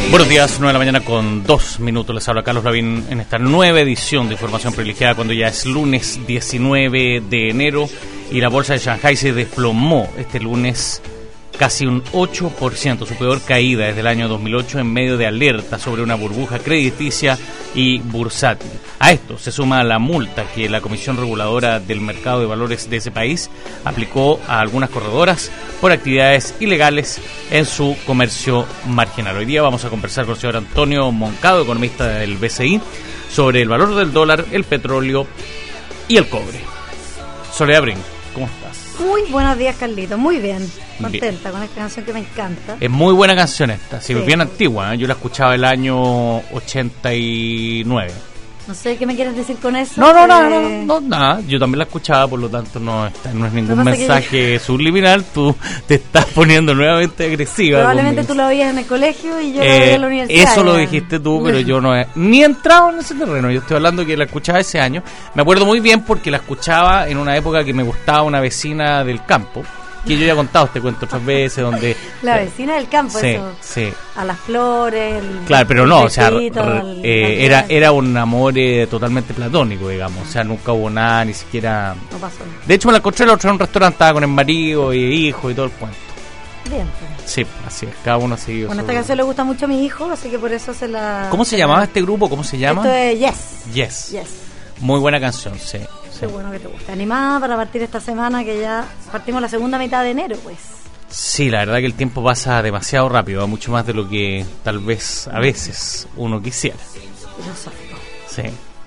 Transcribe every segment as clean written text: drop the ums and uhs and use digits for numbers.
Buenos días, 9 de la mañana con 2 minutos. Les habla Carlos Lavín en esta nueva edición de Información Privilegiada cuando ya es lunes 19 de enero y la bolsa de Shanghái se desplomó este lunes casi un 8%, su peor caída desde el año 2008 en medio de alerta sobre una burbuja crediticia y bursátil. A esto se suma la multa que la Comisión Reguladora del Mercado de Valores de ese país aplicó a algunas corredoras por actividades ilegales en su comercio marginal. Hoy día vamos a conversar con el señor Antonio Moncado, economista del BCI, sobre el valor del dólar, el petróleo y el cobre. Soledad Brin, ¿cómo estás? Muy buenos días, Carlito. Muy bien. Contenta con esta canción que me encanta. Es muy buena canción esta, sí, bien antigua, ¿eh? Yo la escuchaba el año 89. No sé qué me quieres decir con eso. No, nada. Yo también la escuchaba, por lo tanto no es ningún mensaje subliminal. Tú te estás poniendo nuevamente agresiva. Probablemente tú lo oías en el colegio y yo lo oía en la universidad. Eso lo dijiste tú, pero yo no he ni entrado en ese terreno. Yo estoy hablando que la escuchaba ese año. Me acuerdo muy bien porque la escuchaba en una época que me gustaba una vecina del campo, que yo ya he contado este cuento otras veces, donde la vecina del campo, sí, eso. Sí. A las flores, claro, pero no, o sea, era un amor totalmente platónico, digamos, o sea, nunca hubo nada, ni siquiera. No pasó nada. De hecho, me la encontré la otra en un restaurante, estaba con el marido y hijo y todo el cuento. Bien. Sí, así es, cada uno ha seguido. Bueno, esta canción le gusta mucho a mi hijo, así que por eso se la. ¿Cómo se llamaba este grupo? ¿Cómo se llama? Esto es Yes. Yes. Muy buena canción, sí. Qué bueno que te gusta. Animada para partir esta semana, que ya partimos la segunda mitad de enero, pues. Sí, la verdad que el tiempo pasa demasiado rápido, mucho más de lo que tal vez a veces uno quisiera. Sí.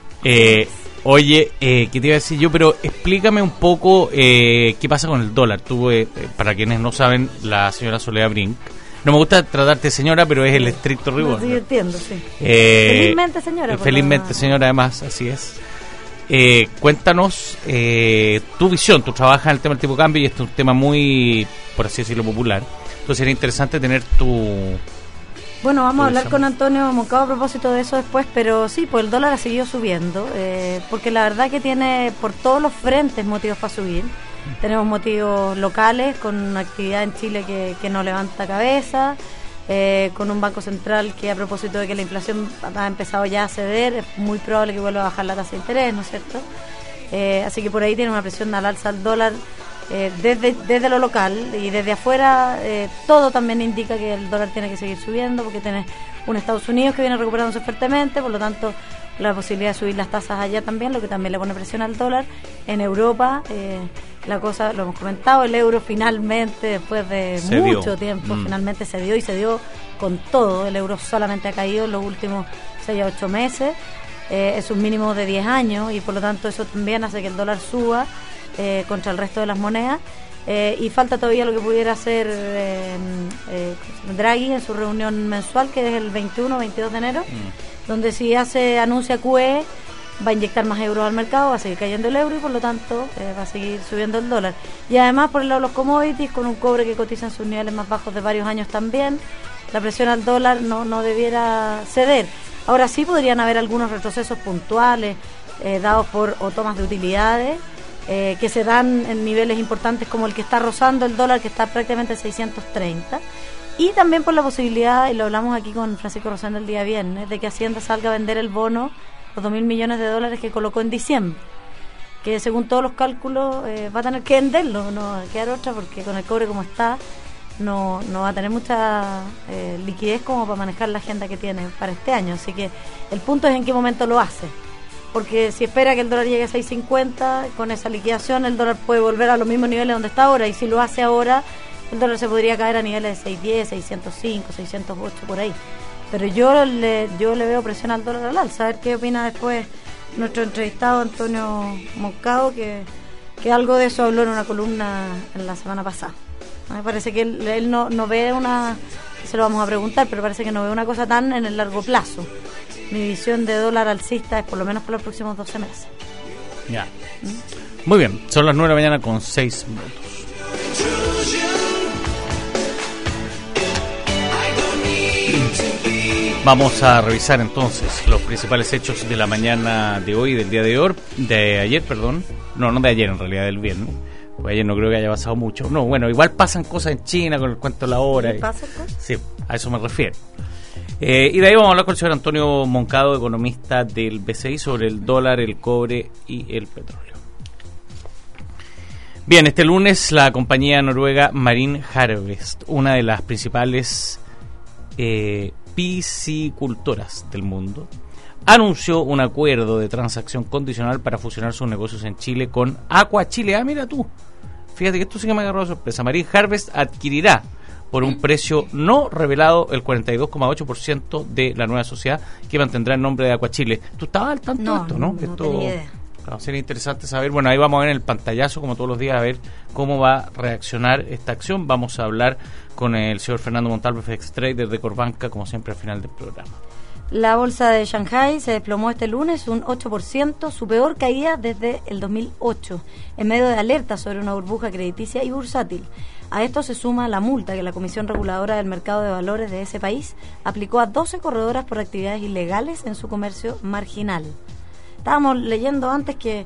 Oye, ¿qué te iba a decir yo? Pero explícame un poco qué pasa con el dólar. Tú, para quienes no saben, la señora Soledad Brink. No me gusta tratarte de señora, pero es el estricto rigor. Sí, entiendo, sí. Felizmente señora. Felizmente señora, además, así es. Cuéntanos tu visión. Tú trabajas en el tema del tipo de cambio y este es un tema muy, por así decirlo, popular. Entonces sería interesante tener tu... Bueno, vamos a hablar con Antonio Moncado a propósito de eso después, pero sí, pues el dólar ha seguido subiendo, porque la verdad que tiene por todos los frentes motivos para subir. Tenemos motivos locales, con actividad en Chile que no levanta cabeza, con un banco central que, a propósito de que la inflación ha empezado ya a ceder, es muy probable que vuelva a bajar la tasa de interés, ¿no es cierto? Así que por ahí tiene una presión al alza al dólar desde lo local, y desde afuera todo también indica que el dólar tiene que seguir subiendo, porque tiene un Estados Unidos que viene recuperándose fuertemente, por lo tanto la posibilidad de subir las tasas allá también, lo que también le pone presión al dólar. En Europa la cosa, lo hemos comentado, el euro finalmente, después de mucho tiempo, finalmente se dio, y se dio con todo. El euro solamente ha caído en los últimos 6 a 8 meses, es un mínimo de 10 años, y por lo tanto eso también hace que el dólar suba contra el resto de las monedas. Y falta todavía lo que pudiera hacer Draghi en su reunión mensual, que es el 21-22 de enero, donde si anuncia QE, va a inyectar más euros al mercado, va a seguir cayendo el euro y por lo tanto va a seguir subiendo el dólar. Y además, por el lado de los commodities, con un cobre que cotiza en sus niveles más bajos de varios años también, la presión al dólar no debiera ceder. Ahora sí podrían haber algunos retrocesos puntuales dados por o tomas de utilidades que se dan en niveles importantes, como el que está rozando el dólar, que está prácticamente en 630, y también por la posibilidad, y lo hablamos aquí con Francisco Rosendo el día viernes, de que Hacienda salga a vender el bono, los 2.000 millones de dólares que colocó en diciembre, que según todos los cálculos va a tener que venderlo, no va a quedar otra, porque con el cobre como está no va a tener mucha liquidez como para manejar la agenda que tiene para este año. Así que el punto es en qué momento lo hace, porque si espera que el dólar llegue a 6.50, con esa liquidación el dólar puede volver a los mismos niveles donde está ahora, y si lo hace ahora el dólar se podría caer a niveles de 6.10, 605, 608 por ahí. Pero yo le veo presión al dólar al alza. A ver qué opina después nuestro entrevistado Antonio Moncado, que algo de eso habló en una columna en la semana pasada. Me parece que él no ve una, se lo vamos a preguntar, pero parece que no ve una cosa tan en el largo plazo. Mi visión de dólar alcista es por lo menos por los próximos 12 meses. Ya. Muy bien, son las 9 de la mañana con 6 minutos. Vamos a revisar entonces los principales hechos de la mañana de hoy, del día de ayer, perdón. No de ayer, en realidad, del viernes. Pues ayer no creo que haya pasado mucho. No, bueno, igual pasan cosas en China con el cuento de la hora. ¿Pasan cosas? Sí, a eso me refiero. Y de ahí vamos a hablar con el señor Antonio Moncado, economista del BCI, sobre el dólar, el cobre y el petróleo. Bien, este lunes la compañía noruega Marine Harvest, una de las principales piscicultoras del mundo, anunció un acuerdo de transacción condicional para fusionar sus negocios en Chile con Aqua Chile. Ah, mira tú, fíjate que esto sí que me agarró de sorpresa. Marine Harvest adquirirá por un precio no revelado el 42,8% de la nueva sociedad, que mantendrá el nombre de Aqua Chile. ¿Tú estabas al tanto de esto, no? No Esto, tenía idea. Claro, sería interesante saber. Bueno, ahí vamos a ver en el pantallazo, como todos los días, a ver cómo va a reaccionar esta acción. Vamos a hablar con el señor Fernando Montalvo, FX Trader de Corbanca, como siempre al final del programa. La bolsa de Shanghái se desplomó este lunes un 8%, su peor caída desde el 2008, en medio de alertas sobre una burbuja crediticia y bursátil. A esto se suma la multa que la Comisión Reguladora del Mercado de Valores de ese país aplicó a 12 corredoras por actividades ilegales en su comercio marginal. Estábamos leyendo antes que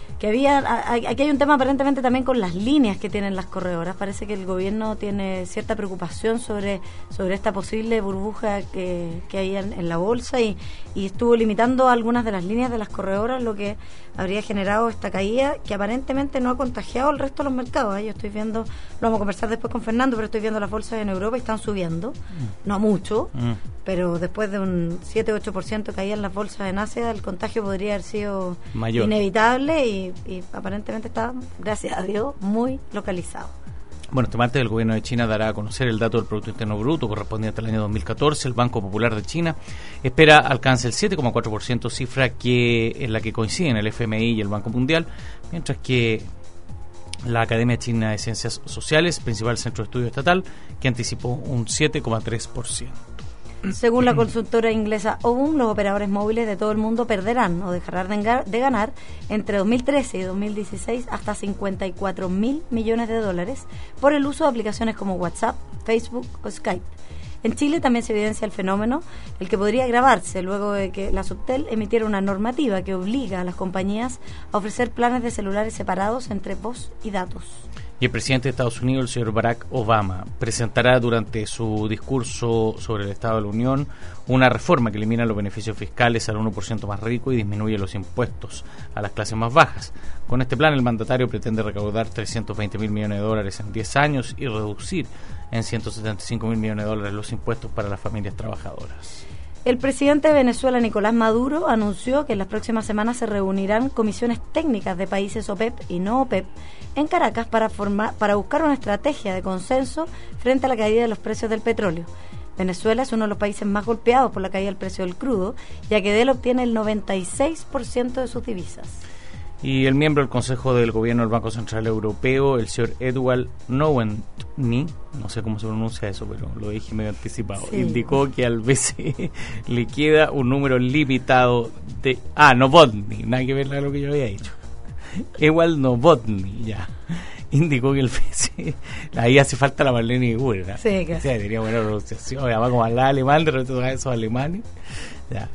aquí hay un tema aparentemente también con las líneas que tienen las corredoras. Parece que el gobierno tiene cierta preocupación sobre esta posible burbuja que hay en la bolsa y estuvo limitando algunas de las líneas de las corredoras, lo que habría generado esta caída que aparentemente no ha contagiado al resto de los mercados. Yo estoy viendo, lo vamos a conversar después con Fernando, pero estoy viendo las bolsas en Europa y están subiendo, no mucho, pero después de un 7-8% caída en las bolsas en Asia, el contagio podría haber sido mayor, inevitable y aparentemente está, gracias a Dios, muy localizado. Bueno, este martes el gobierno de China dará a conocer el dato del Producto Interno Bruto correspondiente al año 2014. El Banco Popular de China espera alcance el 7,4%, cifra en la que coinciden el FMI y el Banco Mundial, mientras que la Academia China de Ciencias Sociales, principal centro de estudio estatal, que anticipó un 7,3%. Según la consultora inglesa Ovum, los operadores móviles de todo el mundo perderán o dejarán de ganar entre 2013 y 2016 hasta 54.000 millones de dólares por el uso de aplicaciones como WhatsApp, Facebook o Skype. En Chile también se evidencia el fenómeno, el que podría agravarse luego de que la Subtel emitiera una normativa que obliga a las compañías a ofrecer planes de celulares separados entre voz y datos. Y el presidente de Estados Unidos, el señor Barack Obama, presentará durante su discurso sobre el Estado de la Unión una reforma que elimina los beneficios fiscales al 1% más rico y disminuye los impuestos a las clases más bajas. Con este plan, el mandatario pretende recaudar 320.000 millones de dólares en 10 años y reducir en 175.000 millones de dólares los impuestos para las familias trabajadoras. El presidente de Venezuela, Nicolás Maduro, anunció que en las próximas semanas se reunirán comisiones técnicas de países OPEP y no OPEP en Caracas para buscar una estrategia de consenso frente a la caída de los precios del petróleo. Venezuela es uno de los países más golpeados por la caída del precio del crudo, ya que de él obtiene el 96% de sus divisas. Y el miembro del Consejo del Gobierno del Banco Central Europeo, el señor Edward Snowden, no sé cómo se pronuncia eso, pero lo dije medio anticipado, sí, indicó que al BCE le queda un número limitado de... Novotny, nada que ver con lo que yo había dicho. Edward Novotny, ya. Indicó que el BCE... Ahí hace falta la Marlene Igura. Sí, claro. O sea, tenía buena pronunciación, además como hablaba alemán, de repente todos esos alemanes. Ya.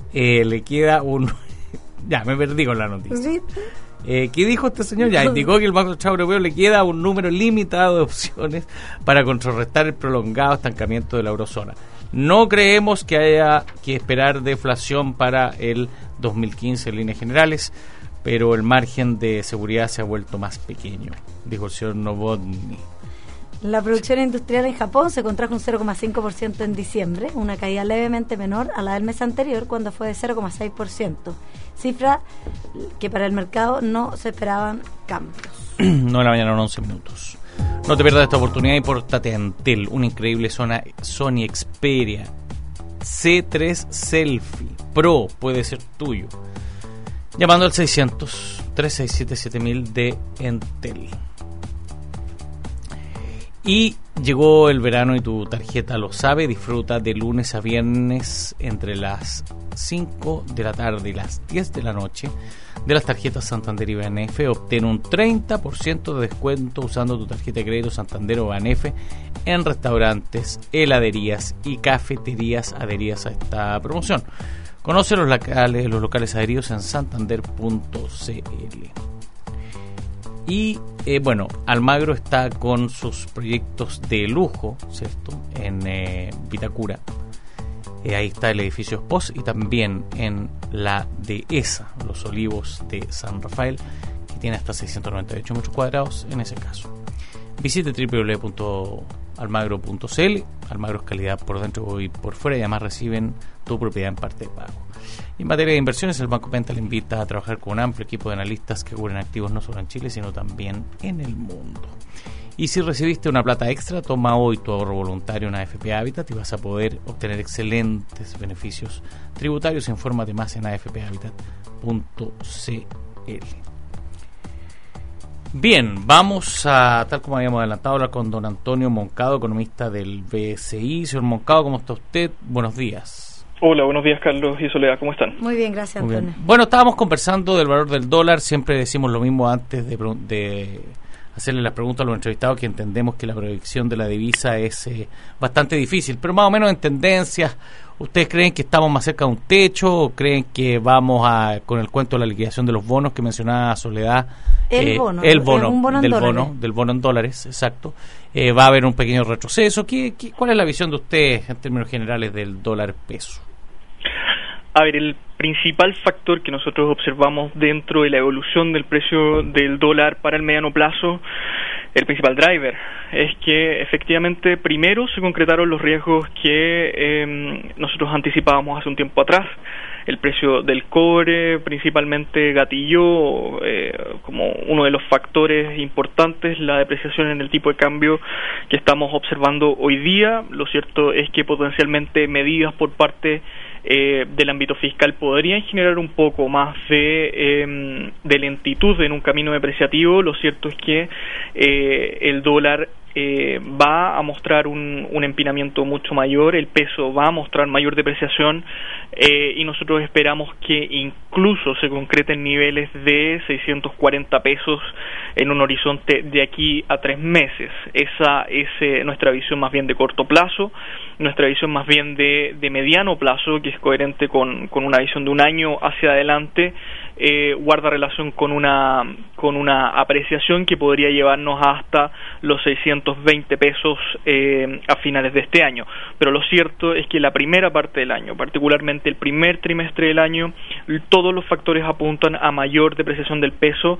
Le queda un... Ya, me perdí con la noticia. ¿Sí? ¿Qué dijo este señor? Ya indicó que el Banco Central Europeo le queda un número limitado de opciones para contrarrestar el prolongado estancamiento de la eurozona. No creemos que haya que esperar deflación para el 2015 en líneas generales, pero el margen de seguridad se ha vuelto más pequeño, dijo el señor Novotny. La producción industrial en Japón se contrajo un 0,5% en diciembre, una caída levemente menor a la del mes anterior, cuando fue de 0,6%, cifra que para el mercado no se esperaban cambios. 9 de la mañana, 11 minutos. No te pierdas esta oportunidad y pórtate a Entel, una increíble Sony Xperia C3 Selfie Pro puede ser tuyo, llamando al 600-367-7000 de Entel. Y llegó el verano y tu tarjeta lo sabe. Disfruta de lunes a viernes entre las 5 de la tarde y las 10 de la noche de las tarjetas Santander y BANF. Obtén un 30% de descuento usando tu tarjeta de crédito Santander o BANF en restaurantes, heladerías y cafeterías adheridas a esta promoción. Conoce los locales adheridos en santander.cl. Y bueno, Almagro está con sus proyectos de lujo, ¿cierto? En Vitacura. Ahí está el edificio Spos y también en la Dehesa, Los Olivos de San Rafael, que tiene hasta 698 metros cuadrados en ese caso. Visite www.almagro.cl. Almagro es calidad por dentro y por fuera, y además reciben tu propiedad en parte de pago. Y en materia de inversiones, el Banco Penta le invita a trabajar con un amplio equipo de analistas que cubren activos no solo en Chile, sino también en el mundo. Y si recibiste una plata extra, toma hoy tu ahorro voluntario en AFP Habitat y vas a poder obtener excelentes beneficios tributarios. Infórmate más en afphabitat.cl. Bien, vamos a, tal como habíamos adelantado, hablar con don Antonio Moncado, economista del BCI. Señor Moncado, ¿cómo está usted? Buenos días. Hola, buenos días, Carlos y Soledad, ¿cómo están? Muy bien, gracias, Muy Antonio. bien. Bueno, estábamos conversando del valor del dólar. Siempre decimos lo mismo antes de hacerle las preguntas a los entrevistados, que entendemos que la proyección de la divisa es bastante difícil, pero más o menos en tendencias. ¿Ustedes creen que estamos más cerca de un techo o creen que vamos con el cuento de la liquidación de los bonos que mencionaba Soledad? El bono del bono en dólares, exacto. Va a haber un pequeño retroceso. ¿Cuál es la visión de ustedes en términos generales del dólar peso? A ver, el principal factor que nosotros observamos dentro de la evolución del precio del dólar para el mediano plazo, el principal driver, es que efectivamente primero se concretaron los riesgos que nosotros anticipábamos hace un tiempo atrás. El precio del cobre principalmente gatilló como uno de los factores importantes la depreciación en el tipo de cambio que estamos observando hoy día. Lo cierto es que potencialmente medidas por parte del ámbito fiscal podrían generar un poco más de lentitud en un camino depreciativo. Lo cierto es que el dólar va a mostrar un empinamiento mucho mayor, el peso va a mostrar mayor depreciación y nosotros esperamos que incluso se concreten niveles de 640 pesos en un horizonte de aquí a 3 meses. Esa es nuestra visión más bien de corto plazo, nuestra visión más bien de mediano plazo, que es coherente con una visión de un año hacia adelante. Guarda relación con una apreciación que podría llevarnos hasta los 620 pesos a finales de este año. Pero lo cierto es que la primera parte del año, particularmente el primer trimestre del año, todos los factores apuntan a mayor depreciación del peso.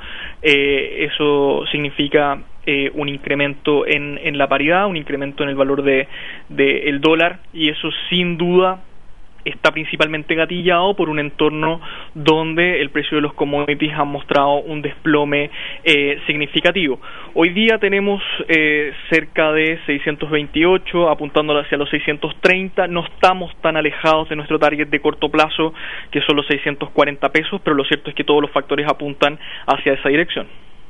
Eso significa un incremento en la paridad, un incremento en el valor del dólar, y eso sin duda está principalmente gatillado por un entorno donde el precio de los commodities ha mostrado un desplome significativo. Hoy día tenemos cerca de 628, apuntando hacia los 630. No estamos tan alejados de nuestro target de corto plazo, que son los 640 pesos, pero lo cierto es que todos los factores apuntan hacia esa dirección.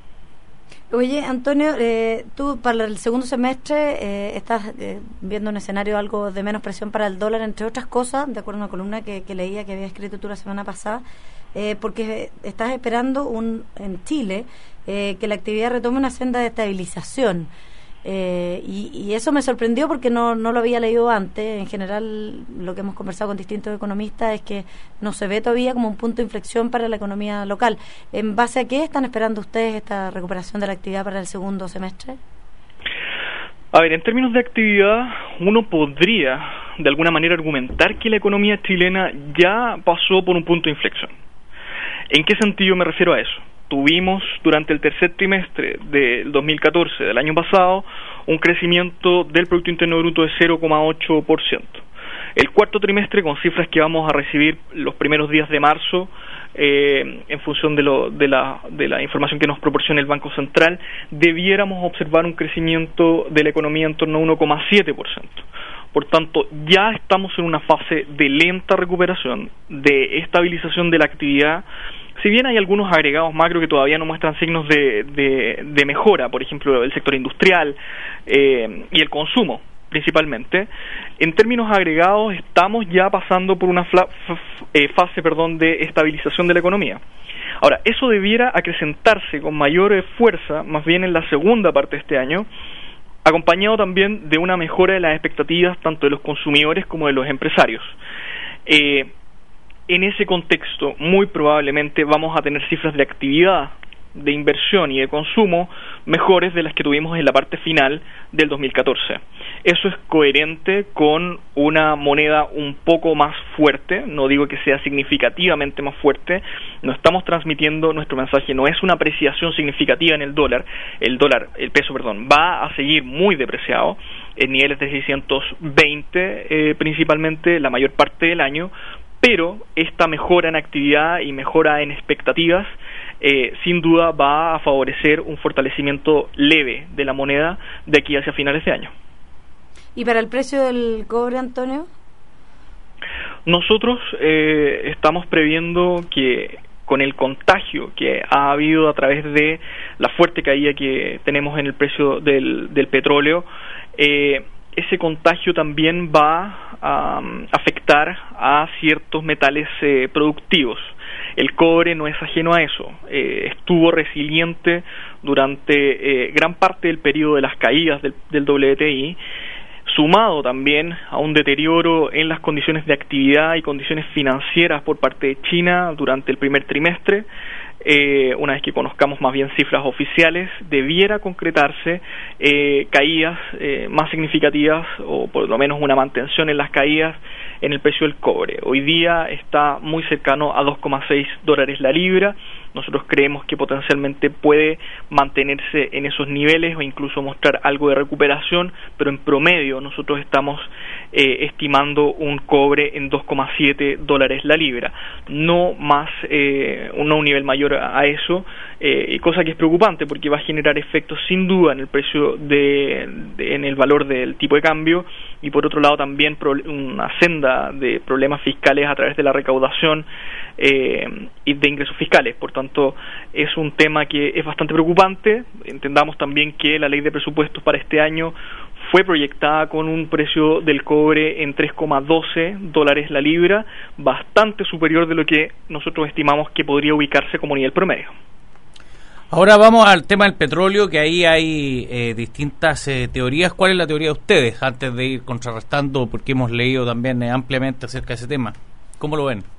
Oye, Antonio, tú para el segundo semestre estás viendo un escenario algo de menos presión para el dólar, entre otras cosas, de acuerdo a una columna que leía que había escrito tú la semana pasada, porque estás esperando en Chile que la actividad retome una senda de estabilización. Y eso me sorprendió porque no lo había leído antes. En general, lo que hemos conversado con distintos economistas es que no se ve todavía como un punto de inflexión para la economía local. ¿En base a qué están esperando ustedes esta recuperación de la actividad para el segundo semestre? A ver, en términos de actividad, uno podría de alguna manera argumentar que la economía chilena ya pasó por un punto de inflexión. ¿En qué sentido me refiero a eso? Tuvimos durante el tercer trimestre del 2014, del año pasado, un crecimiento del Producto Interno Bruto de 0,8%. El cuarto trimestre, con cifras que vamos a recibir los primeros días de marzo, en función de la información que nos proporciona el Banco Central, debiéramos observar un crecimiento de la economía en torno a 1,7%. Por tanto, ya estamos en una fase de lenta recuperación, de estabilización de la actividad. Si bien hay algunos agregados macro que todavía no muestran signos de mejora, por ejemplo, el sector industrial y el consumo, principalmente, en términos agregados estamos ya pasando por una fase de estabilización de la economía. Ahora, eso debiera acrecentarse con mayor fuerza, más bien en la segunda parte de este año, acompañado también de una mejora de las expectativas tanto de los consumidores como de los empresarios. En ese contexto, muy probablemente vamos a tener cifras de actividad, de inversión y de consumo mejores de las que tuvimos en la parte final del 2014. Eso es coherente con una moneda un poco más fuerte, no digo que sea significativamente más fuerte, no estamos transmitiendo, nuestro mensaje no es una apreciación significativa en el peso, va a seguir muy depreciado en niveles de 620 principalmente la mayor parte del año, pero esta mejora en actividad y mejora en expectativas sin duda va a favorecer un fortalecimiento leve de la moneda de aquí hacia finales de año. ¿Y para el precio del cobre, Antonio? Nosotros estamos previendo que con el contagio que ha habido a través de la fuerte caída que tenemos en el precio del petróleo, ese contagio también va a afectar a ciertos metales productivos. El cobre no es ajeno a eso, estuvo resiliente durante gran parte del periodo de las caídas del WTI, sumado también a un deterioro en las condiciones de actividad y condiciones financieras por parte de China durante el primer trimestre. Una vez que conozcamos más bien cifras oficiales, debiera concretarse caídas más significativas o por lo menos una mantención en las caídas en el precio del cobre. Hoy día está muy cercano a $2,6 la libra. Nosotros creemos que potencialmente puede mantenerse en esos niveles o incluso mostrar algo de recuperación, pero en promedio nosotros estamos estimando un cobre en $2,7 la libra, no más, no un nivel mayor a eso, cosa que es preocupante porque va a generar efectos sin duda en el precio en el valor del tipo de cambio, y por otro lado también una senda de problemas fiscales a través de la recaudación y de ingresos fiscales. Por tanto, es un tema que es bastante preocupante. Entendamos también que la ley de presupuestos para este año fue proyectada con un precio del cobre en $3,12 la libra, bastante superior de lo que nosotros estimamos que podría ubicarse como nivel promedio. Ahora vamos al tema del petróleo, que ahí hay distintas teorías. ¿Cuál es la teoría de ustedes? Antes de ir contrarrestando, porque hemos leído también ampliamente acerca de ese tema. ¿Cómo lo ven?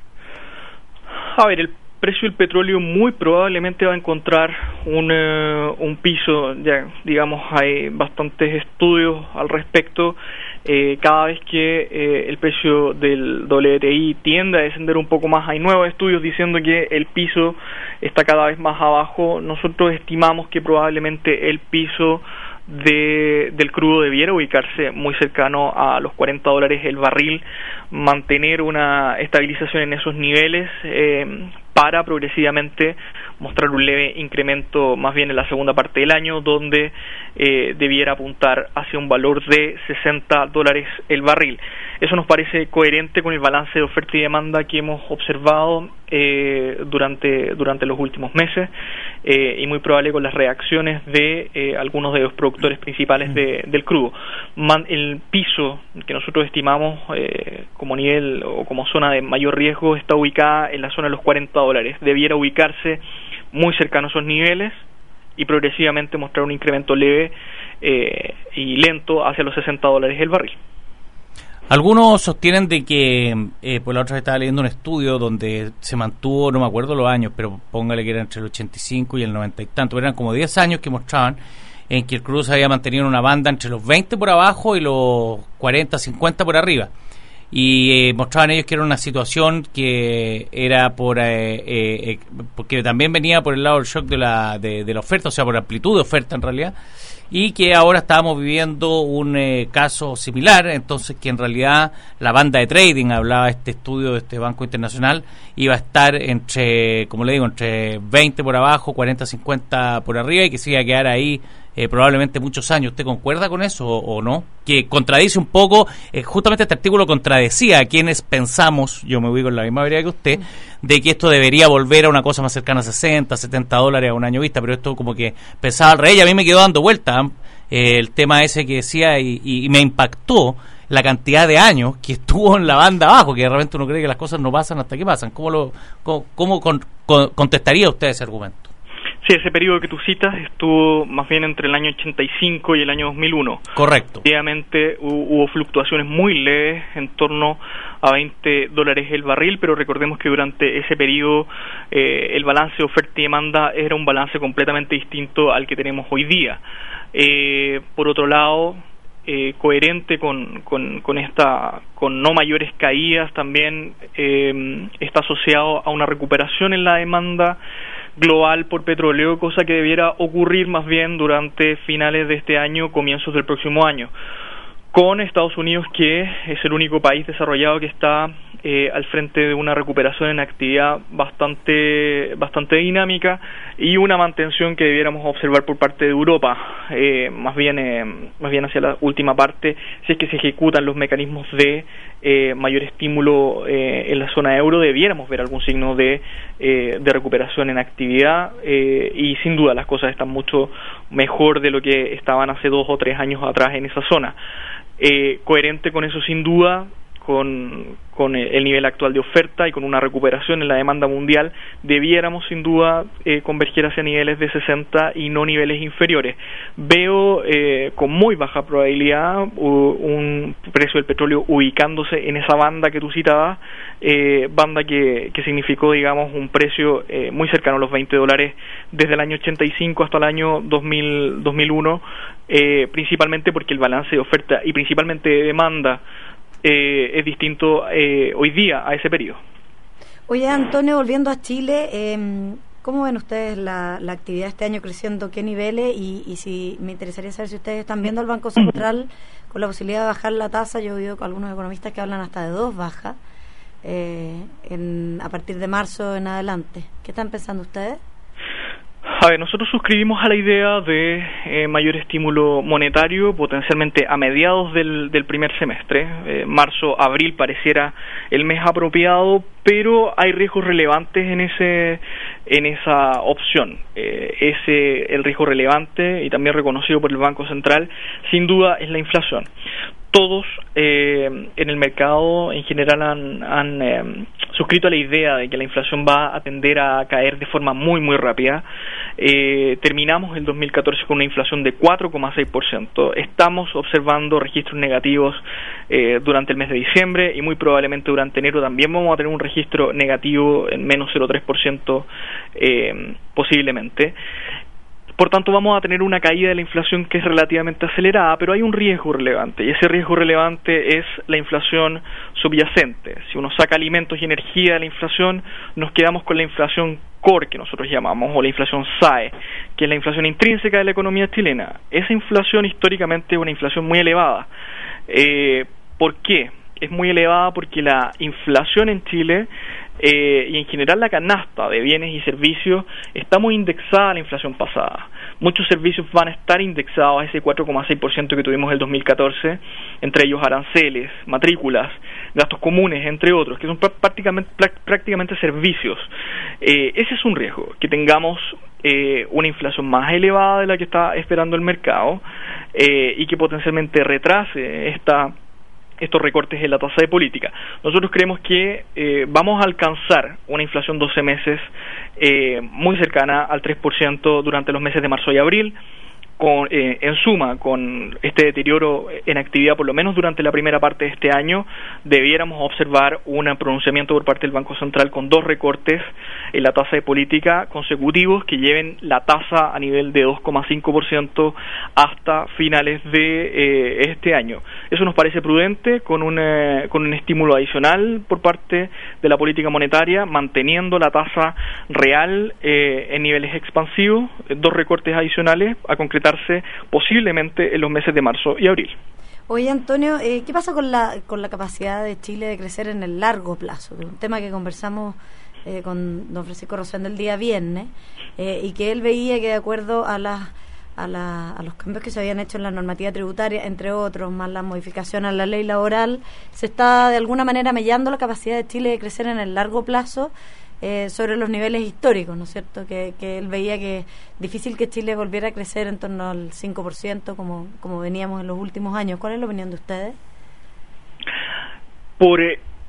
A ver, el precio del petróleo muy probablemente va a encontrar un piso, ya digamos, hay bastantes estudios al respecto. Cada vez que el precio del WTI tiende a descender un poco más, hay nuevos estudios diciendo que el piso está cada vez más abajo. Nosotros estimamos que probablemente el piso del crudo debiera ubicarse muy cercano a los $40 el barril, mantener una estabilización en esos niveles para progresivamente mostrar un leve incremento más bien en la segunda parte del año, donde debiera apuntar hacia un valor de $60 el barril. Eso nos parece coherente con el balance de oferta y demanda que hemos observado durante los últimos meses y muy probable con las reacciones de algunos de los productores principales del crudo. El piso que nosotros estimamos como nivel o como zona de mayor riesgo está ubicada en la zona de los $40. Debiera ubicarse muy cercano a esos niveles y progresivamente mostrar un incremento leve y lento hacia los $60 el barril. Algunos sostienen de que, por la otra vez estaba leyendo un estudio donde se mantuvo, no me acuerdo los años, pero póngale que era entre el 85 y el 90 y tanto, pero eran como 10 años que mostraban en que el crudo se había mantenido en una banda entre los 20 por abajo y los 40, 50 por arriba. Y mostraban ellos que era una situación que era porque también venía por el lado del shock de la oferta, o sea, por amplitud de oferta en realidad, y que ahora estábamos viviendo un caso similar, entonces que en realidad la banda de trading, hablaba este estudio de este Banco Internacional, iba a estar entre, como le digo, entre 20 por abajo, 40, 50 por arriba, y que se iba a quedar ahí probablemente muchos años. ¿Usted concuerda con eso o no? Que contradice un poco, justamente este artículo contradecía a quienes pensamos, yo me ubico en la misma vereda que usted, de que esto debería volver a una cosa más cercana a $60, $70 a un año vista, pero esto como que pensaba al revés, y a mí me quedó dando vuelta el tema ese que decía y me impactó la cantidad de años que estuvo en la banda abajo, que de repente uno cree que las cosas no pasan hasta que pasan. ¿Cómo contestaría usted ese argumento? Sí, ese periodo que tú citas estuvo más bien entre el año 85 y el año 2001. Correcto. Obviamente hubo fluctuaciones muy leves en torno a $20 el barril, pero recordemos que durante ese periodo el balance de oferta y demanda era un balance completamente distinto al que tenemos hoy día. Por otro lado, coherente con no mayores caídas, también está asociado a una recuperación en la demanda global por petróleo, cosa que debiera ocurrir más bien durante finales de este año, comienzos del próximo año, con Estados Unidos, que es el único país desarrollado que está al frente de una recuperación en actividad bastante dinámica, y una mantención que debiéramos observar por parte de Europa, más bien hacia la última parte, si es que se ejecutan los mecanismos de mayor estímulo en la zona euro, debiéramos ver algún signo de recuperación en actividad, y sin duda las cosas están mucho mejor de lo que estaban hace 2 o 3 años atrás en esa zona. Coherente con eso, sin duda, con el nivel actual de oferta y con una recuperación en la demanda mundial, debiéramos sin duda converger hacia niveles de 60 y no niveles inferiores. Veo con muy baja probabilidad un precio del petróleo ubicándose en esa banda que tú citabas, banda que significó, digamos, un precio muy cercano a los $20 desde el año 85 hasta el año 2001, principalmente porque el balance de oferta y principalmente de demanda es distinto hoy día a ese periodo. Oye, Antonio, volviendo a Chile, ¿cómo ven ustedes la actividad este año creciendo? ¿Qué niveles? Y si me interesaría saber si ustedes están viendo al Banco Central con la posibilidad de bajar la tasa. Yo he oído con algunos economistas que hablan hasta de 2 bajas a partir de marzo en adelante. ¿Qué están pensando ustedes? A ver, nosotros suscribimos a la idea de mayor estímulo monetario, potencialmente a mediados del primer semestre. Marzo, abril pareciera el mes apropiado, pero hay riesgos relevantes en esa opción. El riesgo relevante y también reconocido por el Banco Central, sin duda, es la inflación. Todos en el mercado en general han suscrito a la idea de que la inflación va a tender a caer de forma muy rápida. Terminamos el 2014 con una inflación de 4,6%. Estamos observando registros negativos durante el mes de diciembre, y muy probablemente durante enero también vamos a tener un registro negativo en menos 0,3% posiblemente. Por tanto, vamos a tener una caída de la inflación que es relativamente acelerada, pero hay un riesgo relevante, y ese riesgo relevante es la inflación subyacente. Si uno saca alimentos y energía de la inflación, nos quedamos con la inflación core, que nosotros llamamos, o la inflación SAE, que es la inflación intrínseca de la economía chilena. Esa inflación históricamente es una inflación muy elevada. ¿Por qué? Es muy elevada porque la inflación en Chile y en general la canasta de bienes y servicios está muy indexada a la inflación pasada. Muchos servicios van a estar indexados a ese 4,6% que tuvimos en el 2014, entre ellos aranceles, matrículas, gastos comunes, entre otros, que son prácticamente servicios. Ese es un riesgo, que tengamos una inflación más elevada de la que está esperando el mercado, y que potencialmente retrase estos recortes en la tasa de política. Nosotros creemos que vamos a alcanzar una inflación 12 meses muy cercana al 3% durante los meses de marzo y abril. En suma, con este deterioro en actividad, por lo menos durante la primera parte de este año, debiéramos observar un pronunciamiento por parte del Banco Central con 2 recortes en la tasa de política consecutivos que lleven la tasa a nivel de 2,5% hasta finales de este año. Eso nos parece prudente, con un estímulo adicional por parte de la política monetaria, manteniendo la tasa real en niveles expansivos, 2 recortes adicionales a concretarse posiblemente en los meses de marzo y abril. Oye, Antonio, ¿qué pasa con la capacidad de Chile de crecer en el largo plazo? Un tema que conversamos con don Francisco Rosendo el día viernes, y que él veía que de acuerdo a los cambios que se habían hecho en la normativa tributaria, entre otros, más la modificación a la ley laboral, se está de alguna manera mellando la capacidad de Chile de crecer en el largo plazo sobre los niveles históricos, ¿no es cierto? Que él veía que es difícil que Chile volviera a crecer en torno al 5% como veníamos en los últimos años. ¿Cuál es la opinión de ustedes? Por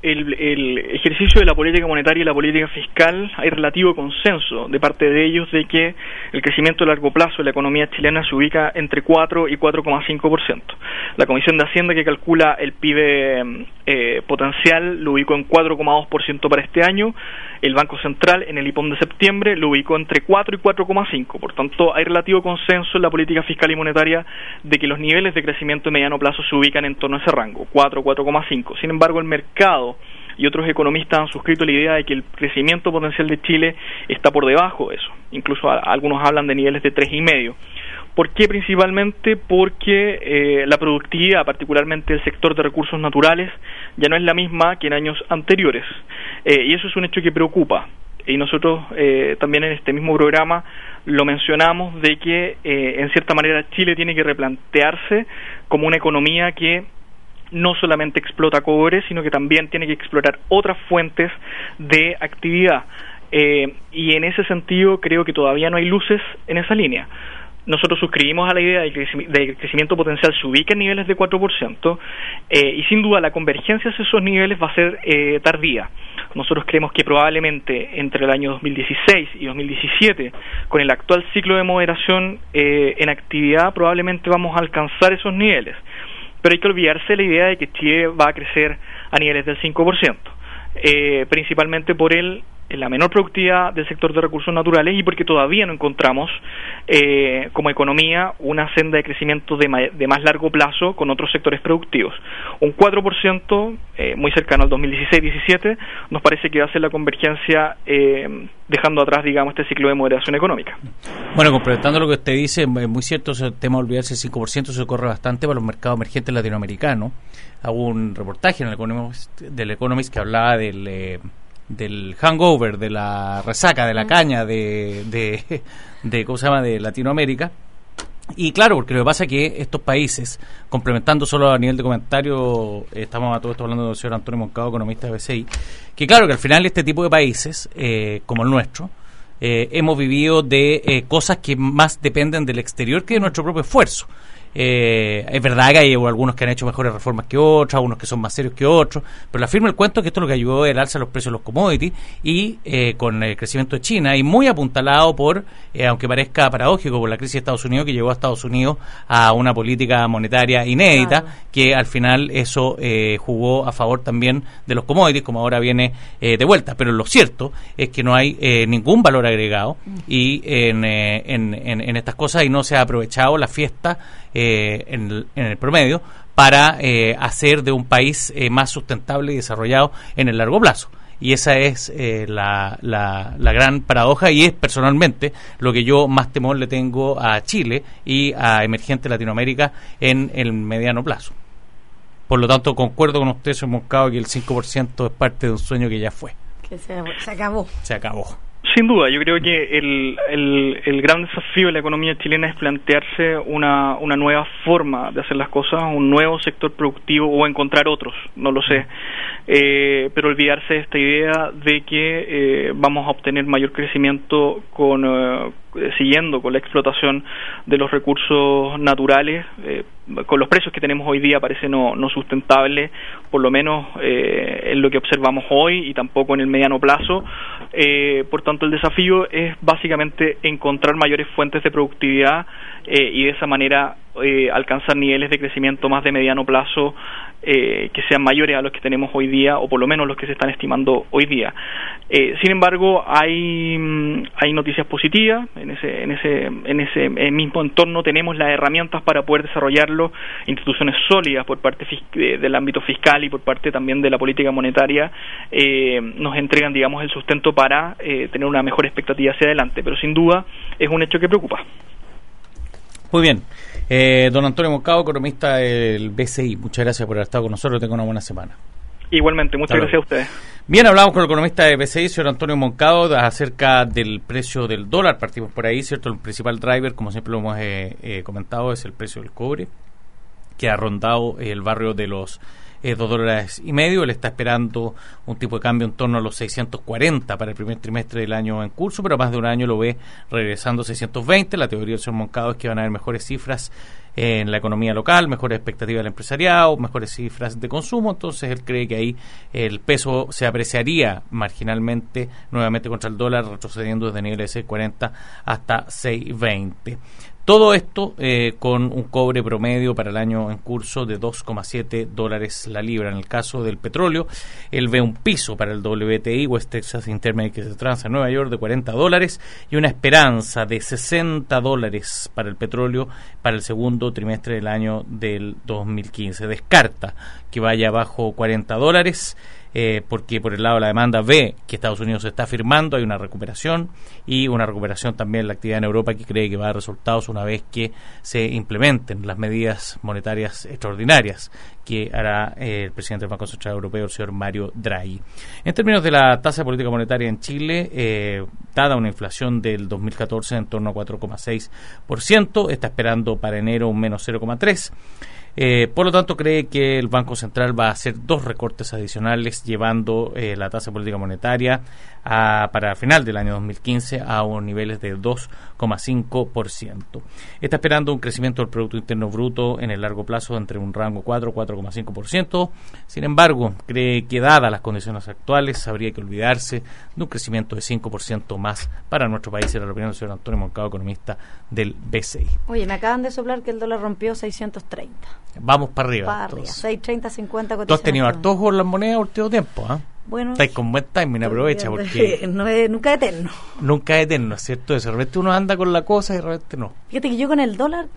el ejercicio de la política monetaria y la política fiscal hay relativo consenso de parte de ellos de que el crecimiento a largo plazo de la economía chilena se ubica entre 4 y 4,5%. La Comisión de Hacienda, que calcula el PIB potencial, lo ubicó en 4,2% para este año. El Banco Central, en el IPOM de septiembre, lo ubicó entre 4 y 4,5%. Por tanto, hay relativo consenso en la política fiscal y monetaria de que los niveles de crecimiento a mediano plazo se ubican en torno a ese rango, 4 o 4,5%. Sin embargo, el mercado y otros economistas han suscrito la idea de que el crecimiento potencial de Chile está por debajo de eso. Incluso algunos hablan de niveles de 3,5%. ¿Por qué? Principalmente porque la productividad, particularmente del sector de recursos naturales, ya no es la misma que en años anteriores. Y eso es un hecho que preocupa. Y nosotros también en este mismo programa lo mencionamos de que en cierta manera Chile tiene que replantearse como una economía que no solamente explota cobre, sino que también tiene que explorar otras fuentes de actividad. Y en ese sentido creo que todavía no hay luces en esa línea. Nosotros suscribimos a la idea de que el crecimiento potencial se ubica en niveles de 4%, y sin duda la convergencia hacia esos niveles va a ser tardía. Nosotros creemos que probablemente entre el año 2016 y 2017, con el actual ciclo de moderación en actividad, probablemente vamos a alcanzar esos niveles. Pero hay que olvidarse de la idea de que Chile va a crecer a niveles del 5%, principalmente por la menor productividad del sector de recursos naturales y porque todavía no encontramos como economía una senda de crecimiento de más largo plazo con otros sectores productivos. Un 4%, muy cercano al 2016-17, nos parece que va a ser la convergencia, dejando atrás, digamos, este ciclo de moderación económica. Bueno, complementando lo que usted dice, es muy cierto ese tema de olvidarse el 5%, se corre bastante para los mercados emergentes latinoamericanos. Hago un reportaje en el Economist que hablaba del hangover, de la resaca, de la caña de ¿cómo se llama?, de Latinoamérica. Y claro, porque lo que pasa es que estos países, complementando solo a nivel de comentario, estamos a todo esto hablando del señor Antonio Moncado, economista de BCI, que claro, que al final este tipo de países, como el nuestro, hemos vivido de cosas que más dependen del exterior que de nuestro propio esfuerzo. Es verdad que hay algunos que han hecho mejores reformas que otros, algunos que son más serios que otros, pero la firma el cuento que esto es lo que ayudó el alza de los precios de los commodities y con el crecimiento de China y muy apuntalado por, aunque parezca paradójico, por la crisis de Estados Unidos que llevó a Estados Unidos a una política monetaria inédita, claro, que al final eso jugó a favor también de los commodities, como ahora viene de vuelta. Pero lo cierto es que no hay ningún valor agregado y en estas cosas y no se ha aprovechado la fiesta en el promedio para hacer de un país más sustentable y desarrollado en el largo plazo. Y esa es la gran paradoja y es personalmente lo que yo más temor le tengo a Chile y a emergente Latinoamérica en el mediano plazo. Por lo tanto, concuerdo con usted, señor Moncado, que el 5% es parte de un sueño que ya fue. Que se acabó. Se acabó. Sin duda, yo creo que el gran desafío de la economía chilena es plantearse una nueva forma de hacer las cosas, un nuevo sector productivo o encontrar otros, no lo sé, pero olvidarse de esta idea de que vamos a obtener mayor crecimiento siguiendo con la explotación de los recursos naturales. Con los precios que tenemos hoy día parece no sustentable, por lo menos en lo que observamos hoy y tampoco en el mediano plazo. Por tanto, el desafío es básicamente encontrar mayores fuentes de productividad y de esa manera alcanzar niveles de crecimiento más de mediano plazo que sean mayores a los que tenemos hoy día, o por lo menos los que se están estimando hoy día. Sin embargo, hay noticias positivas. En ese mismo entorno tenemos las herramientas para poder desarrollarlo, instituciones sólidas por parte del ámbito fiscal y por parte también de la política monetaria nos entregan, digamos, el sustento para tener una mejor expectativa hacia adelante, pero sin duda es un hecho que preocupa. Muy bien. Don Antonio Moncado, economista del BCI, muchas gracias por haber estado con nosotros. Tenga una buena semana. Igualmente, muchas gracias a ustedes. Bien, hablamos con el economista de BCI, señor Antonio Moncado, acerca del precio del dólar. Partimos por ahí, ¿cierto? El principal driver, como siempre lo hemos comentado, es el precio del cobre, que ha rondado el barrio de los $2.50. Él está esperando un tipo de cambio en torno a los 640 para el primer trimestre del año en curso, pero más de un año lo ve regresando a 620. La teoría del señor Moncado es que van a haber mejores cifras en la economía local, mejores expectativas del empresariado, mejores cifras de consumo. Entonces él cree que ahí el peso se apreciaría marginalmente nuevamente contra el dólar, retrocediendo desde niveles de 6.40 hasta 6.20. Todo esto con un cobre promedio para el año en curso de $2.7 la libra. En el caso del petróleo, él ve un piso para el WTI, West Texas Intermediate Trans en Nueva York, de $40 y una esperanza de $60 para el petróleo para el segundo trimestre del año del 2015. Descarta que vaya bajo $40. Porque por el lado de la demanda ve que Estados Unidos se está firmando, hay una recuperación y una recuperación también en la actividad en Europa, que cree que va a dar resultados una vez que se implementen las medidas monetarias extraordinarias que hará el presidente del Banco Central Europeo, el señor Mario Draghi. En términos de la tasa de política monetaria en Chile, dada una inflación del 2014 en torno a 4,6%, está esperando para enero un menos 0,3%. Por lo tanto, cree que el Banco Central va a hacer 2 recortes adicionales, llevando la tasa de política monetaria para el final del año 2015 a unos niveles de 2,5%. Está esperando un crecimiento del Producto Interno Bruto en el largo plazo entre un rango 4,5%. Sin embargo, cree que dadas las condiciones actuales, habría que olvidarse de un crecimiento de 5% más para nuestro país. Era la opinión del señor Antonio Moncado, economista del BCI. Oye, me acaban de soplar que el dólar rompió 630. Vamos para arriba. Para arriba, 6.30, 50. Tú has tenido harto ojo en las monedas último tiempo, ¿ah? Bueno, estáis con buen timing, aprovecha, porque nunca es eterno. Nunca es eterno, ¿cierto? Eso, de repente uno anda con la cosa y de repente no. Fíjate que yo con el dólar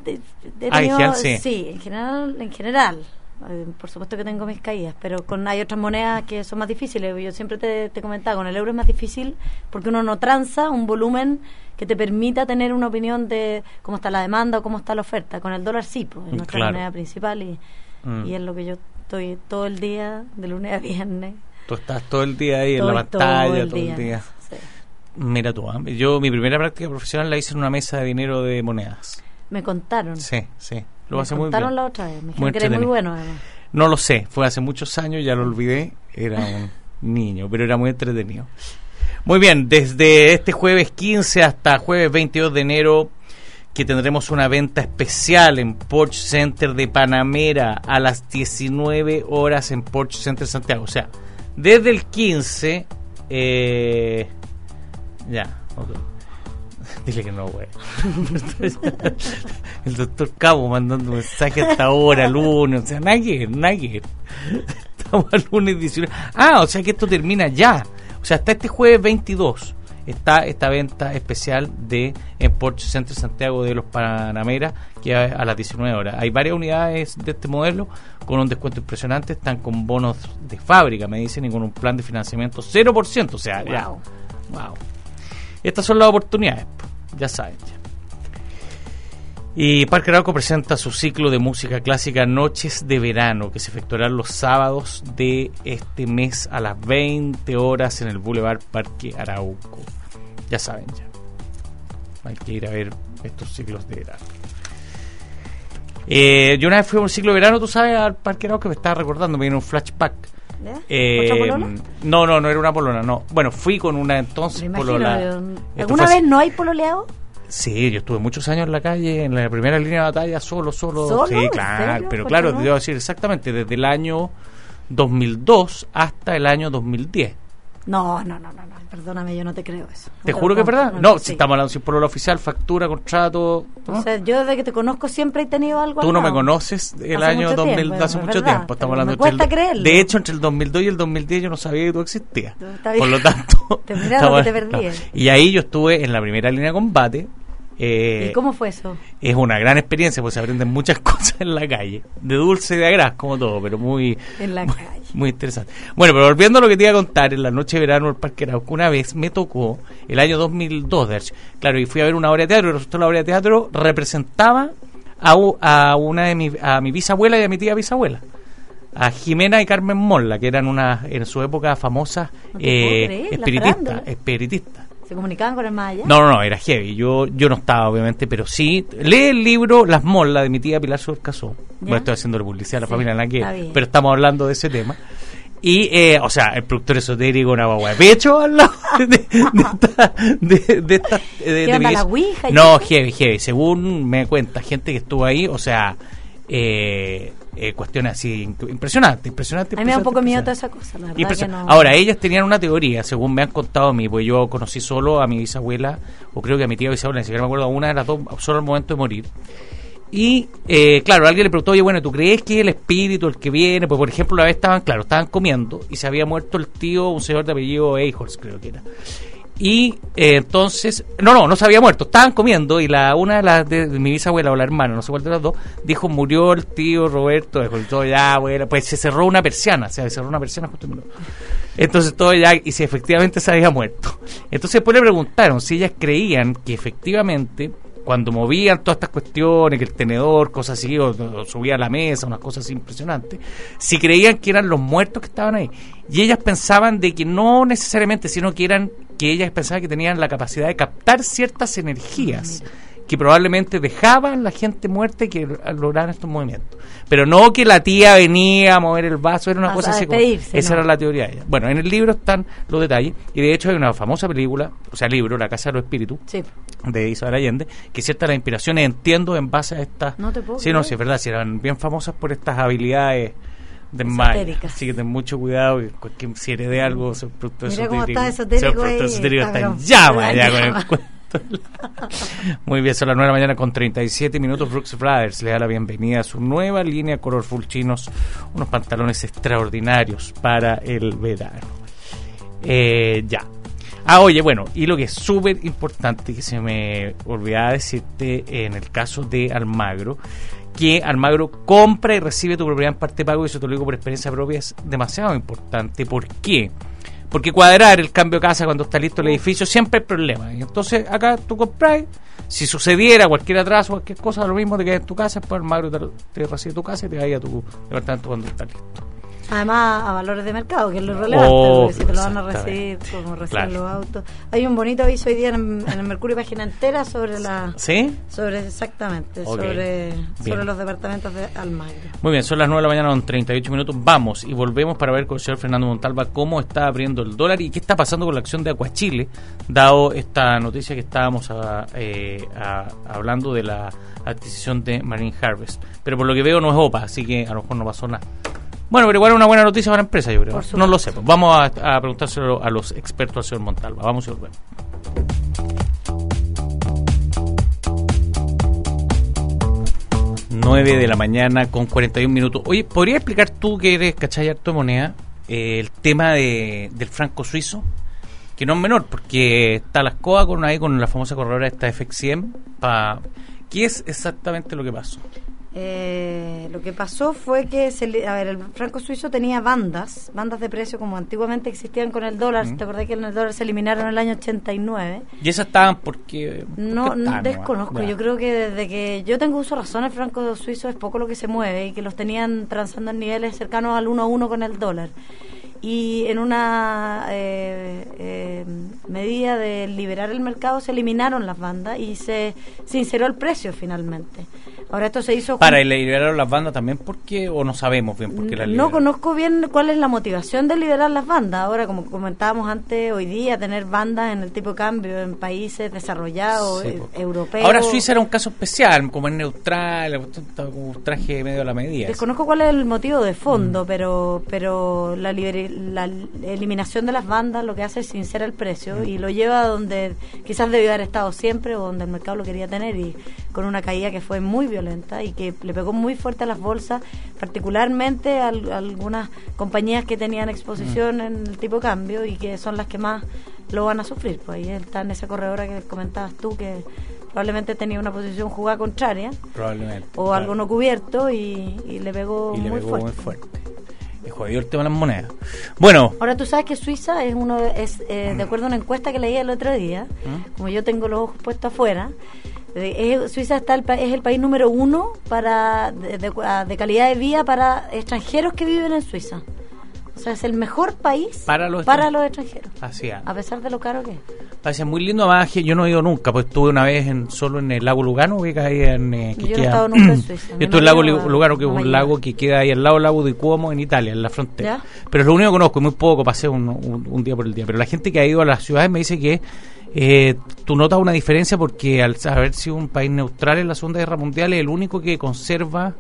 sí, en general. Por supuesto que tengo mis caídas, pero hay otras monedas que son más difíciles. Yo siempre te comentaba, con el euro es más difícil porque uno no transa un volumen que te permita tener una opinión de cómo está la demanda o cómo está la oferta. Con el dólar sí, pues es nuestra moneda principal y es lo que yo estoy todo el día, de lunes a viernes. Tú estás todo el día ahí en la pantalla, todo el día. Sí. Mira tú, yo mi primera práctica profesional la hice en una mesa de dinero de monedas. Me contaron. Sí. Lo hace muy bien. Me contaron la otra vez. Me dijeron que era muy bueno, además. No lo sé, fue hace muchos años, ya lo olvidé. Era un niño, pero era muy entretenido. Muy bien, desde este jueves 15 hasta jueves 22 de enero, que tendremos una venta especial en Porsche Center de Panamera a las 19 horas en Porsche Center Santiago. O sea, desde el 15, dile que no, güey. El doctor Cabo mandando mensaje hasta ahora, lunes. O sea, nada que ver. Estamos al lunes 19. O sea que esto termina ya. O sea, hasta este jueves 22 está esta venta especial en Porsche Center Santiago de los Panamera, que a las 19 horas. Hay varias unidades de este modelo con un descuento impresionante. Están con bonos de fábrica, me dicen, y con un plan de financiamiento 0%. O sea, ya. Wow. Estas son las oportunidades, ya saben. Y Parque Arauco presenta su ciclo de música clásica Noches de Verano, que se efectuará los sábados de este mes a las 20 horas en el Boulevard Parque Arauco. Ya saben, hay que ir a ver estos ciclos de verano. Yo una vez fui a un ciclo de verano, tú sabes, al Parque Arauco, que me estaba recordando, me vino un flashback. ¿Otra polona? No era una polona, no. Bueno, fui con una entonces polola. ¿Alguna vez no hay pololeado? Sí, yo estuve muchos años en la calle, en la primera línea de batalla, solo. ¿Solo? Sí, claro, pero claro, te debo decir exactamente, desde el año 2002 hasta el año 2010. No, perdóname, yo no te creo eso. ¿Te juro que es verdad? No, si estamos hablando sin polola oficial, factura, contrato. ¿No? O sea, yo desde que te conozco siempre he tenido algo. Tú no me conoces el año 2000, hace mucho tiempo. Estamos hablando me cuesta creerlo. De hecho, entre el 2002 y el 2010 yo no sabía que tú existías. Por lo tanto, te miraba, te perdí. Y ahí yo estuve en la primera línea de combate. ¿Y cómo fue eso? Es una gran experiencia, porque se aprenden muchas cosas en la calle, de dulce y de agraz, como todo, pero muy interesante. Bueno, pero volviendo a lo que te iba a contar, en la noche de verano del Parque Arauco, una vez me tocó, el año 2002, de hecho, claro, y fui a ver una obra de teatro, y resultó la obra de teatro representaba a mi bisabuela y a mi tía bisabuela, a Jimena y Carmen Molla, que eran en su época famosas espiritistas. ¿Se comunicaban con el más allá? No, era heavy. Yo no estaba, obviamente, pero sí. Lee el libro Las Molas de mi tía Pilar Surcasó. Bueno, estoy haciendo publicidad a la familia en la que, pero estamos hablando de ese tema. Y, o sea, el productor esotérico, una guagua de pecho al lado de esta. La ouija? No, heavy. Según me cuenta gente que estuvo ahí, o sea, cuestiones así impresionantes. A mí me da un poco miedo toda esa cosa, la verdad que no. Ahora, ellas tenían una teoría, según me han contado a mí, pues yo conocí solo a mi bisabuela, o creo que a mi tía bisabuela, ni siquiera me acuerdo, a una de las dos, solo al momento de morir. Y, claro, alguien le preguntó, oye, bueno, ¿tú crees que el espíritu, el que viene? Pues, por ejemplo, una vez estaban comiendo y se había muerto el tío, un señor de apellido Eichholz, creo que era. Y entonces, no se había muerto, estaban comiendo y una de las de mi bisabuela o la hermana, no sé cuál de las dos, dijo, murió el tío Roberto, todo ya, abuela, pues se cerró una persiana, justo en minuto. Entonces todo ya, y si efectivamente se había muerto. Entonces después le preguntaron si ellas creían que efectivamente cuando movían todas estas cuestiones, que el tenedor, cosas así, o subía a la mesa, unas cosas así impresionantes, si creían que eran los muertos que estaban ahí. Y ellas pensaban de que no necesariamente, sino que ellas pensaban que tenían la capacidad de captar ciertas energías que probablemente dejaban la gente muerta y que lograran estos movimientos. Pero no que la tía venía a mover el vaso, era una cosa así como, esa era la teoría de ella. Bueno, en el libro están los detalles, y de hecho hay una famosa película, o sea, libro, La Casa de los Espíritus, de Isabel Allende, que ciertas las inspiraciones, entiendo, en base a estas... No te puedo sí, no, sí, es verdad, sí, eran bien famosas por estas habilidades de Maya. Así que ten mucho cuidado, que si heredé algo, se producto esotérico. Mira cómo está esotérico está en llama ya con el cuento. Muy bien, son las 9 de la mañana con 37 minutos. Brooks Brothers le da la bienvenida a su nueva línea Colorful Chinos, unos pantalones extraordinarios para el verano. Ya. Oye, bueno, y lo que es súper importante, que se me olvidaba decirte en el caso de Almagro, que Almagro compra y recibe tu propiedad en parte pago, y eso te lo digo por experiencia propia, es demasiado importante. ¿Por qué? Porque cuadrar el cambio de casa cuando está listo el edificio siempre hay problema. Y entonces acá tú compras, si sucediera cualquier atraso, cualquier cosa, lo mismo te quedas en tu casa, después Almagro te recibe tu casa y te va a ir a tu departamento cuando está listo. Además, a valores de mercado, que es lo relevante, porque si te lo van a recibir, como reciben los autos. Hay un bonito aviso hoy día en el Mercurio, página entera, sobre la... ¿Sí? Exactamente, sobre los departamentos de Almagro. Muy bien, son las 9 de la mañana con 38 minutos. Vamos y volvemos para ver con el señor Fernando Montalva cómo está abriendo el dólar y qué está pasando con la acción de Aquachile, dado esta noticia que estábamos hablando de la adquisición de Marine Harvest. Pero por lo que veo no es OPA, así que a lo mejor no pasó nada. Bueno, pero igual es una buena noticia para la empresa, yo creo. No lo sé. Pues vamos a preguntárselo a los expertos, al señor Montalva. Vamos y volvemos. 9 de la mañana con 41 minutos. Oye, ¿podrías explicar tú, que eres cachai harto de moneda, el tema del franco suizo? Que no es menor, porque está la SCOA con la famosa corredora esta FX100. ¿Qué es exactamente lo que pasó? Lo que pasó fue que el franco suizo tenía bandas de precio como antiguamente existían con el dólar. ¿Te acordás que en el dólar se eliminaron en el año 89? ¿Y esas estaban porque no desconozco? Yo creo que desde que yo tengo uso de razón, el franco suizo es poco lo que se mueve, y que los tenían transando en niveles cercanos al 1-1 con el dólar. Y en una medida de liberar el mercado se eliminaron las bandas y se sinceró el precio finalmente. Ahora esto se hizo... ¿Para liberar las bandas también? ¿Por qué? ¿O no sabemos bien por qué las liberaron? No conozco bien cuál es la motivación de liberar las bandas. Ahora, como comentábamos antes, hoy día tener bandas en el tipo de cambio en países desarrollados, europeos... Ahora Suiza era un caso especial, como es neutral, como un traje medio a la medida. Desconozco cuál es el motivo de fondo, pero la eliminación de las bandas lo que hace es sincerar el precio y lo lleva donde quizás debió haber estado siempre, o donde el mercado lo quería tener, y con una caída que fue muy violenta y que le pegó muy fuerte a las bolsas, particularmente a algunas compañías que tenían exposición en el tipo de cambio y que son las que más lo van a sufrir. Pues ahí está en esa corredora que comentabas tú, que probablemente tenía una posición jugada contraria, o algo no cubierto, y le pegó muy fuerte. Es jodido el tema de las monedas. Bueno, ahora tú sabes que Suiza de acuerdo a una encuesta que leí el otro día, como yo tengo los ojos puestos afuera, Suiza es el país número 1 de calidad de vida para extranjeros que viven en Suiza. O O sea, es el mejor país para los extranjeros. Así es. A pesar de lo caro que es. Parece muy lindo, además yo no he ido nunca, pues estuve una vez solo en el lago Lugano, que ahí en yo no he estado nunca en Suiza. Esto es el lago Lugano, que es un lago que queda ahí al lado del lago de Cuomo en Italia, en la frontera. ¿Ya? Pero es lo único que conozco, muy poco, pasé un día por el día. Pero la gente que ha ido a las ciudades me dice que tú notas una diferencia porque al haber sido un país neutral en la Segunda Guerra Mundial es el único que conserva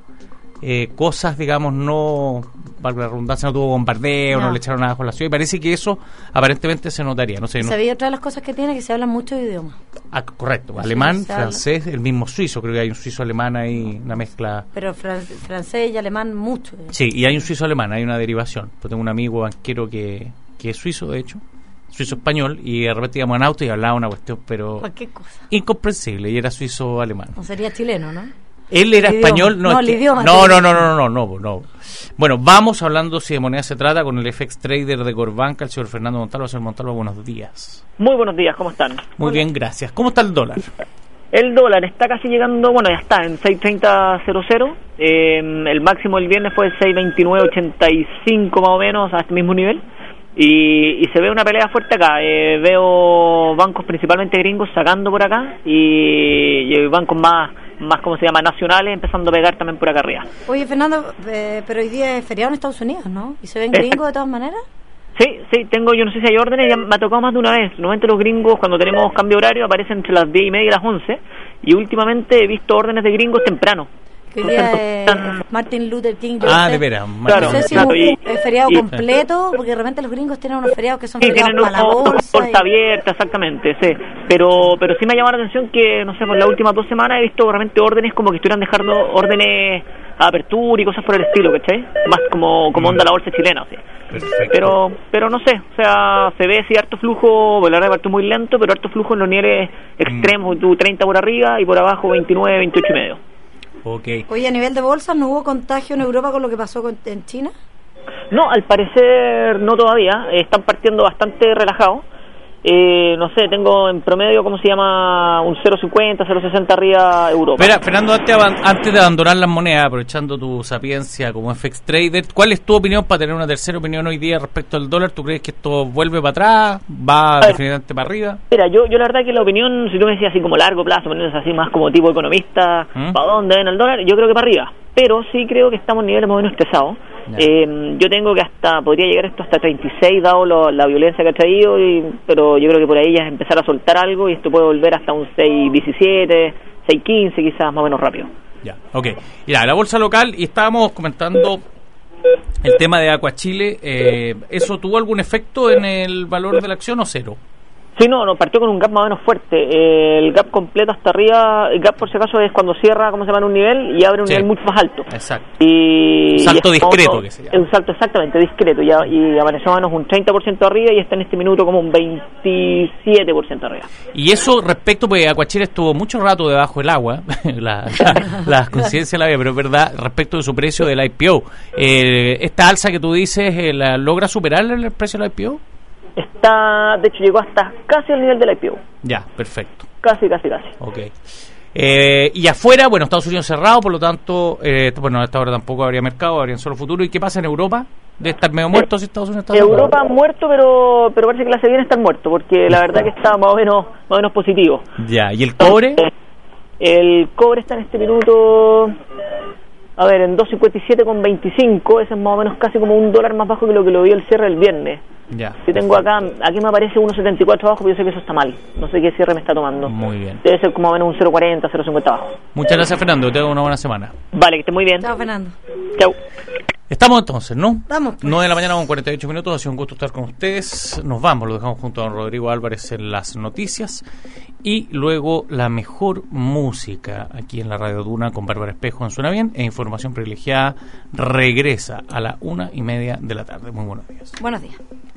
cosas, digamos, no, para la redundancia, no tuvo bombardeo, no le echaron nada bajo la ciudad, y parece que eso aparentemente se notaría. No sé, sabía otra de las cosas que tiene, que se hablan muchos idiomas. Correcto, alemán, francés, el mismo suizo, creo que hay un suizo-alemán ahí, una mezcla. Pero francés y alemán mucho. Sí, y hay un suizo-alemán, hay una derivación. Yo tengo un amigo banquero que es suizo, de hecho, suizo-español, y de repente íbamos en auto y hablaba una cuestión, pero cualquier cosa incomprensible, y era suizo-alemán. O sería chileno, ¿no? Él era español, no. El idioma. No. Bueno, vamos hablando si de moneda se trata con el FX Trader de Corbanca, el señor Fernando Montalvo. Señor Montalvo, buenos días. Muy buenos días, ¿cómo están? Muy bien, gracias. ¿Cómo está el dólar? El dólar está casi llegando, bueno, ya está en 6.30.00. El máximo del viernes fue el 6.29.85 más o menos, a este mismo nivel. Y se ve una pelea fuerte acá. Veo bancos principalmente gringos sacando por acá y bancos más como se llama, nacionales, empezando a pegar también por acá arriba. Oye, Fernando, pero hoy día es feriado en Estados Unidos, ¿no? ¿Y se ven gringos de todas maneras? Sí, yo no sé si hay órdenes, ya me ha tocado más de una vez. Normalmente los gringos, cuando tenemos cambio horario, aparecen entre las 10:30 y las 11, y últimamente he visto órdenes de gringos temprano. Que hoy día es Martin Luther King. De veras. Claro, no sé si es feriado completo, porque de repente los gringos tienen unos feriados que son feriados para la bolsa abierta, exactamente, sí. Pero sí me ha llamado la atención que, no sé, por las últimas 2 semanas he visto realmente órdenes como que estuvieran dejando órdenes a apertura y cosas por el estilo, ¿cachai? Más como onda la bolsa chilena, sí. Perfecto. Pero no sé, o sea, se ve si harto flujo, la verdad partió muy lento, pero harto flujo en los niveles extremos, 30 por arriba y por abajo 29, 28 y medio. Okay. Oye, a nivel de bolsa, ¿no hubo contagio en Europa con lo que pasó en China? No, al parecer no todavía, están partiendo bastante relajados. No sé, tengo en promedio, ¿cómo se llama? Un 0.50, 0.60 arriba Europa. Espera, Fernando, antes de abandonar las monedas, aprovechando tu sapiencia como FX Trader, ¿cuál es tu opinión para tener una tercera opinión hoy día respecto al dólar? ¿Tú crees que esto vuelve para atrás? ¿Va definitivamente para arriba? Mira, yo la verdad que la opinión, si tú me decías así como largo plazo, poniéndose así más como tipo economista, ¿para dónde ven el dólar? Yo creo que para arriba. Pero sí creo que estamos en niveles más o menos estresados. Yo tengo que podría llegar esto hasta 36 dado la violencia que ha traído, pero yo creo que por ahí ya es empezar a soltar algo y esto puede volver hasta un 6.17, 6.15 quizás más o menos rápido. Ya, ok. Mira, la bolsa local, y estábamos comentando el tema de Aquachile, ¿eso tuvo algún efecto en el valor de la acción o cero? Sí, no, partió con un gap más o menos fuerte. El gap completo hasta arriba, el gap por si acaso es cuando cierra, ¿cómo se llama?, en un nivel y abre un nivel mucho más alto. Exacto. Un salto discreto que se llama. Un salto exactamente discreto y apareció más o menos un 30% arriba y está en este minuto como un 27% arriba. Y eso respecto, pues Aquachile estuvo mucho rato debajo del agua, la conciencia la había, pero es verdad, respecto de su precio del IPO. Esta alza que tú dices, ¿logra superar el precio del IPO? De hecho llegó hasta casi al nivel del IPO. Ya, perfecto. Casi. Ok. Y afuera, bueno, Estados Unidos cerrado, por lo tanto, bueno, a esta hora tampoco habría mercado, habrían solo futuro. ¿Y qué pasa en Europa? ¿Debe estar medio muerto si Estados Unidos está Europa muerto, pero parece que la se viene estar muerto, porque la verdad que está más o menos positivo. Ya, ¿y el cobre? El cobre está en este minuto, a ver, en 2.57,25, ese es más o menos casi como $1 más bajo que lo vio el cierre el viernes. Ya. Yo tengo aquí me aparece 1.74 abajo, pero yo sé que eso está mal. No sé qué cierre me está tomando. Muy bien. Debe ser como menos un 0.40, 0.50 abajo. Muchas gracias, Fernando. Te hago una buena semana. Vale, que esté muy bien. Chao, Fernando. Chao. Estamos entonces, ¿no? Vamos. Pues. 9 de la mañana con 48 minutos. Ha sido un gusto estar con ustedes. Nos vamos, lo dejamos junto a don Rodrigo Álvarez en las noticias. Y luego la mejor música aquí en la Radio Duna con Bárbara Espejo en Suena Bien. E información privilegiada regresa a la 1:30 de la tarde. Muy buenos días. Buenos días.